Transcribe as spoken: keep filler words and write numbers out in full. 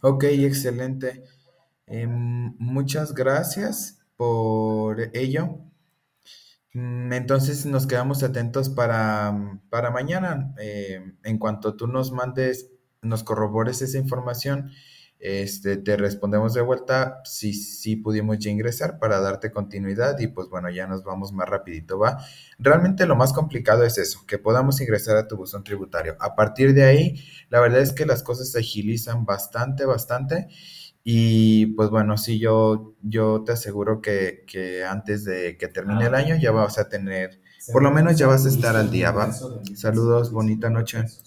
Ok, excelente. Em, muchas gracias por ello. Mm, Entonces nos quedamos atentos para, mm, para mañana. Eh, en cuanto tú nos mandes, nos corrobores esa información, este, te respondemos de vuelta si, si pudimos ya ingresar para darte continuidad y pues bueno, ya nos vamos más rapidito, ¿va? Realmente lo más complicado es eso, que podamos ingresar a tu buzón tributario. A partir de ahí, la verdad es que las cosas se agilizan bastante, bastante. Y pues bueno, sí, yo, yo te aseguro que, que antes de que termine el año ya vas a tener, por lo menos ya vas a estar al día, ¿va? Saludos, bonita noche.